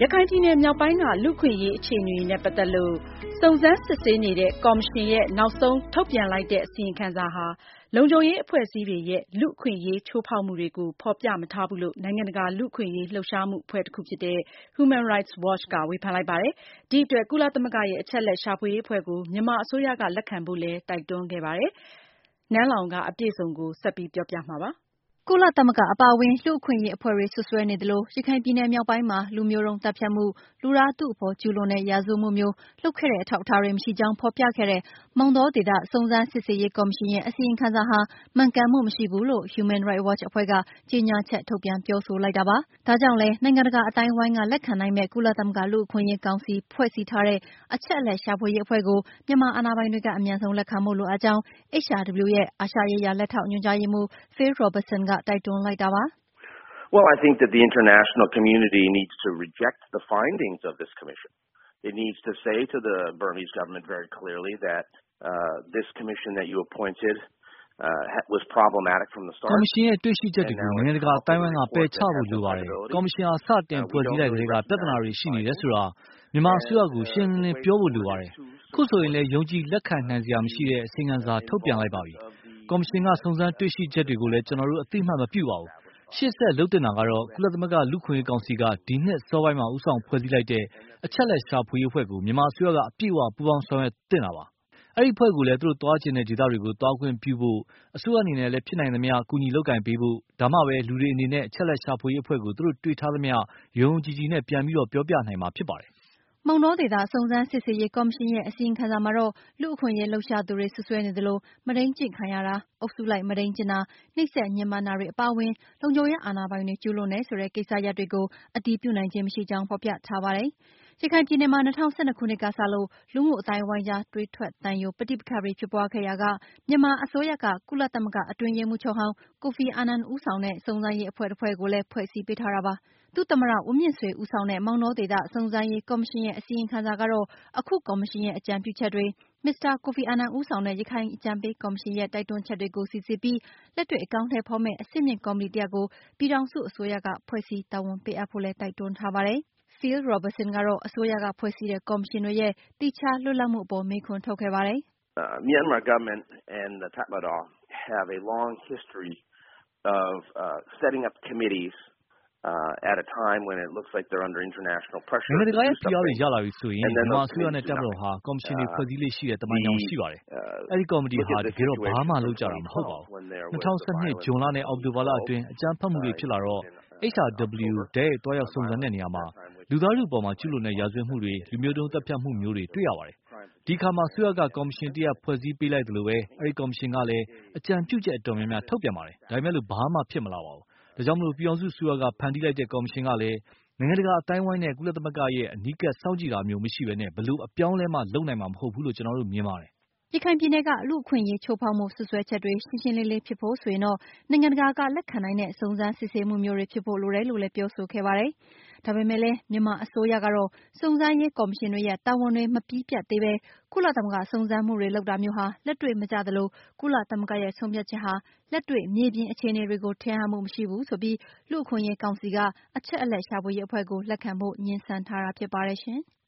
ရခိုင်ပြည်နယ်မြောက်ပိုင်းကလူ့အခွင့်အရေးအခြေအနေနဲ့ပတ်သက်လို့စုံစမ်းစစ်ဆေးနေတဲ့ကော်မရှင်ရဲ့နောက်ဆုံးထုတ်ပြန်လိုက်တဲ့အစီရင်ခံစာဟာလုံခြုံရေးအဖွဲ့အစည်းတွေရဲ့လူ့အခွင့်အရေးချိုးဖောက်မှုတွေကိုဖော်ပြမထားဘူးလို့နိုင်ငံတကာလူ့အခွင့်အရေးလှုပ်ရှားမှုအဖွဲ့တစ်ခုဖြစ်တဲ့ Human Rights Watch ကဝေဖန်လိုက်ပါတယ်။ဒီအတွက်ကုလသမဂ္ဂရဲ့အချက်အလက်ရှာဖွေရေးအဖွဲ့ကိုမြန်မာအစိုးရကလက်ခံဖို့လည်းတိုက်တွန်းခဲ့ပါတယ်။နန်းလောင်ကအပြည့်အစုံကိုဆက်ပြီးပြောပြမှာပါ။ကုလသမဂ္ဂအပါအဝင်လူ့အခွင့်အရေးအဖွဲ့တွေဆွဆွဲနေသလိုရခိုင်ပြည်နယ်မြောက်ပိုင်းမှာလူမျိုးတုံးတပ်ဖြတ်မှုလူသားထုအပေါ်ကျူးလွန်တဲ့ရာဇဝတ်မှုမျိုးလုပ်ခဲ့တဲ့အထောက်အထားတွေမရှိကြောင်းဖော်ပြခဲ့တဲ့မောင်တောဒေသစုံစမ်းစစ်ဆေးရေးကော်မရှင်ရဲ့အစီရင်ခံစာဟာမှန်ကန်မှုမရှိဘူးလို့ Human Rights Watch အဖွဲ့ကကြေညာချက်ထုတ်ပြန်ပြောဆိုလိုက်တာပါ။ဒါကြောင့်လည်းနိုင်ငံတကာအတိုင်းအဝိုင်းကလက်ခံနိုင်မဲ့ကုလသမဂ္ဂလူ့အခွင့်အရေးကောင်စီဖွဲ့စည်းထားတဲ့အချက်အလက်ရှာဖွေရေးအဖွဲ့ကိုမြန်မာအာဏာပိုင်တွေကအမြန်ဆုံးလက်ခံဖို့လိုအပ်ကြောင်း HRW ရဲ့အာရှရေးရာလက်ထောက်ညွှန်ကြားရေးမှူး Phil Robertson ကတိုက်တွန်းလိုက်တာပါ။ Well, I think that the international community needs to reject the findings of this commission. It needs to say to the Burmese government very clearly that this commission that you appointed was problematic from the start. ကော်မရှင်ရဲ့တွေ့ရှိချက်တွေကိုနိုင်ငံတကာအတိုင်းအဝိုင်းကပယ်ချဖို့လိုပါတယ်။ကော်မရှင်ဟာစတင်ဖွဲ့စည်းလိုက်တဲ့ကပြဿနာတွေရှိနေတယ်ဆိုတာမြန်မာအစိုးရကိုရှင်းလင်းပြောဖို့လိုပါတယ်။ခုဆိုရင်လည်းယုံကြည်လက်ခံနိုင်စရာမရှိတဲ့အစီအမံစာထုတ်ပြန်လိုက်ပါပြီ။ကော်မရှင်ကစုံစမ်းတွေ့ရှိချက်တွေကိုလည်းကျွန်တော်တို့အသိမှတ်မပြုပါဘူး။ရှေ့ဆက်လုပ်တင်တာကတော့ကုလသမဂ္ဂလူ့ခွင့်ရေးကောင်စီကဒီနှစ်စောပိုင်းမှာဦးဆောင်ဖွဲ့စည်းလိုက်တဲ့အချက်လက်ရှာဖွေရေးအဖွဲ့ကိုမြန်မာအစိုးရကအပြည့်အဝပူးပေါင်းဆောင်ရွက်တင်တာပါ။အဲ့ဒီဖွဲ့ကိုလည်းသူတို့သွားကျင်တဲ့ဒေသတွေကိုသွားခွင့်ပြုဖို့အစိုးရအနေနဲ့လည်းဖြစ်နိုင်သမျှအကူအညီလုပ်ကင်ပေးဖို့ဒါမှပဲလူတွေအနေနဲ့အချက်လက်ရှာဖွေရေးအဖွဲ့ကိုသူတို့တွေ့ထားသမျှယုံကြည်ကြည်နဲ့ပြန်ပြီးပြောပြနိုင်မှာဖြစ်ပါတယ်။မောင်တောဒေသစုံစမ်းစစ်ဆေးရေးကော်မရှင်ရဲ့အစီရင်ခံစာမှာတော့လူ့အခွင့်အရေးလှုပ်ရှားသူတွေဆွဆွဲနေသလိုမဒိမ်းကျင့်ခံရတာအုပ်စုလိုက်မဒိမ်းကျင့်တာနှိပ်စက်ညှဉ်းပန်းတာတွေအပါအဝင်လုံခြုံရေးအာဏာပိုင်တွေကျူးလွန်တယ်ဆိုတဲ့ကိစ္စရပ်တွေကိုအတည်ပြုနိုင်ခြင်းမရှိကြောင်းဖော်ပြထားပါတယ်။ရခိုင်ပြည်နယ်မှာ2012ခုနှစ်ကစလို့လူမှုအတိုင်းအဝိုင်းကြားသွေးထွက်သံယိုပဋိပက္ခတွေဖြစ်ပွားခဲ့ရာကမြန်မာအစိုးရကကုလသမဂ္ဂအတွင်းရေးမှူးချုပ်ဟောင်းကိုဖီအာနန်ဦးဆောင်တဲ့စုံစမ်းရေးအဖွဲ့တစ်ဖွဲ့ကိုလည်းဖွဲ့စည်းပေးထားတာပါ။သူ့သမ္မတဦးမြင့်ဆွေဦးဆောင်တဲ့မောင်တောဒေသစုံစမ်းရေးကော်မရှင်ရဲ့အစီရင်ခံစာကတော့အခုကော်မရှင်ရဲ့အကြံပြုချက်တွေမစ္စတာကိုဖီအာနန်ဦးဆောင်တဲ့ရခိုင်အကြံပေးကော်မရှင်ရဲ့တိုက်တွန်းချက်တွေကိုစီစစ်ပြီးလက်တွေ့အကောင်အထည်ဖော်မယ့်အဆင့်မြင့်ကော်မတီတစ်ရပ်ကိုပြည်ထောင်စုအစိုးရကဖွဲ့စည်းတာဝန်ပေးအပ်ဖို့လည်းတိုက်တွန်းထားပါတယ်။ Phil Robertson ကတော့အစိုးရကဖွဲ့စည်းတဲ့ကော်မရှင်တွေရဲ့သီးခြားလွတ်လပ်မှုအပေါ်မေးခွန်းထုတ်ခဲ့ပါတယ်။ Myanmar government and the Tatmadaw have a long history of setting up committees at a time when it looks like they're under international pressure. နိုင်ငံတကာရဲ့ဖိအားတွေရလာပြီဆိုရင်မြန်မာအစိုးရနဲ့တပ်မတော်ဟာကော်မရှင်တွေဖွဲ့စည်းလေးရှိတဲ့တမန်ကြောင်ရှိပါတယ်။အဲဒီကော်မတီဟာတကယ်တော့ဘာမှလုပ်ကြတာမဟုတ်ပါဘူး။2012ဇွန်လနဲ့အောက်တိုဘာလအတွင်းအကြမ်းဖက်မှုတွေဖြစ်လာတော့ HRW တဲ့တွားရောက်စုံစမ်းတဲ့နေရာမှာလူသားထုအပေါ်ကျူးလွန်တဲ့ရာဇဝတ်မှုတွေလူမျိုးတုံးတပ်ဖြတ်မှုမျိုးတွေတွေ့ရပါတယ်။ဒီအခါမှာအစိုးရကကော်မရှင်တစ်ရပ်ဖွဲ့စည်းပေးလိုက်တယ်လို့ပဲအဲဒီကော်မရှင်ကလည်းအကြံပြုချက်အတော်များများထုတ်ပြန်ပါတယ်။ဒါပေမဲ့လို့ဘာမှဖြစ်မလာပါဘူး။ဒါကြောင့်မလို့ပြည်အောင်စုအစိုးရကဖန်တီးလိုက်တဲ့ကော်မရှင်ကလည်းနိုင်ငံတကာအတိုင်းအဝိုင်းနဲ့ကုလသမဂ္ဂရဲ့အနီးကပ်စောင့်ကြည့်တာမျိုးမရှိဘဲနဲ့ဘယ်လိုအပြောင်းလဲမှလုပ်နိုင်မှာမဟုတ်ဘူးလို့ကျွန်တော်တို့မြင်ပါတယ်။ရခိုင်ပြည်နယ်ကလူ့အခွင့်အရေးချိုးဖောက်မှုဆွဆွဲချက်တွေရှင်းရှင်းလင်းလင်းဖြစ်ဖို့ဆိုရင်တော့နိုင်ငံတကာကလက်ခံနိုင်တဲ့စုံစမ်းစစ်ဆေးမှုမျိုးတွေဖြစ်ဖို့လိုတယ်လို့လည်းပြောဆိုခဲ့ပါတယ်။ဒါပေမဲ့လည်းမြန်မာအစိုးရကတော့စုံစမ်းရေးကော်မရှင်တွေရဲ့တာဝန်တွေမပြီးပြတ်သေးပဲကုလသမဂ္ဂစုံစမ်းမှုတွေလုပ်တာမျိုးဟာလက်တွေ့မကျသလိုကုလသမဂ္ဂရဲ့ဆုံးဖြတ်ချက်ဟာလက်တွေ့မြေပြင်အခြေအနေတွေကိုထင်ဟပ်မှုမရှိဘူးဆိုပြီးလူ့အခွင့်အရေးကောင်စီကအချက်အလက်ရှာဖွေရေးအဖွဲ့ကိုလက်ခံဖို့ငြင်းဆန်ထားတာဖြစ်ပါတယ်ရှင်။